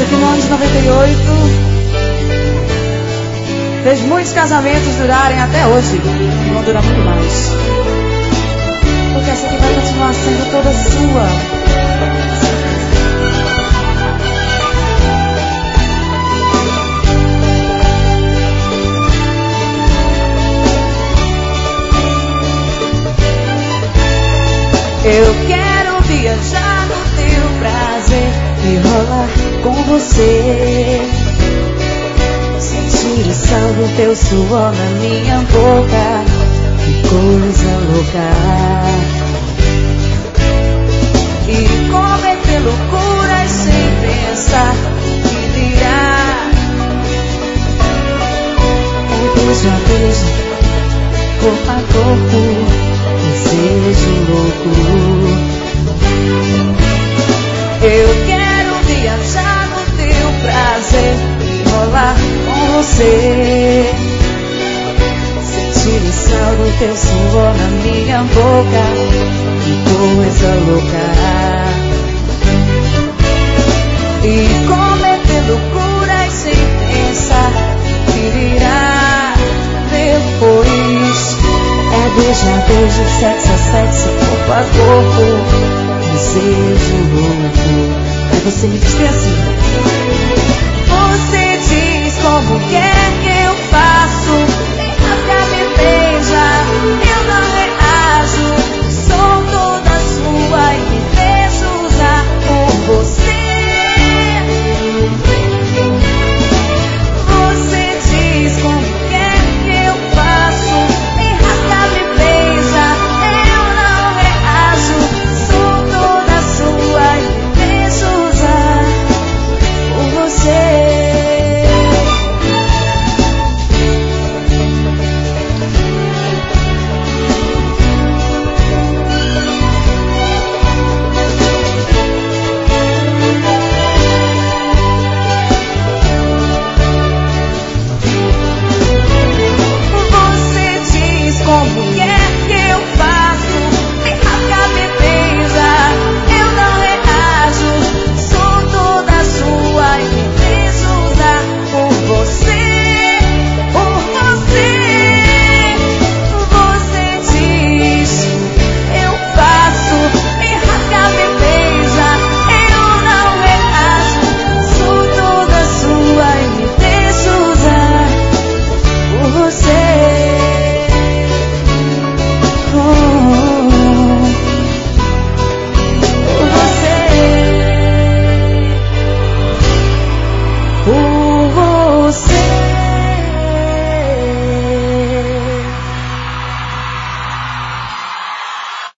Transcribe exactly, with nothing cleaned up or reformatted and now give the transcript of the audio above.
Isso aqui no ano de noventa e oito fez muitos casamentos durarem até hoje. E vão durar muito mais. Porque essa aqui vai continuar sendo toda sua. Eu quero viajar no teu prazer e rolar com você. Sentir o sal do teu suor na minha boca. Que coisa louca. E cometer loucuras sem pensar que virá. É beijo a beijo, corpo a corpo. Desejo louco. Eu quero viajar no teu prazer e rolar com você. Sentir o sal do teu suor na minha boca. Que coisa louca. E cometer loucuras sem pensar que virá depois. É beijo a beijo, sexo a sexo, corpo a corpo. Desejo louco. Aí você me diz que é assim. Você diz como quer que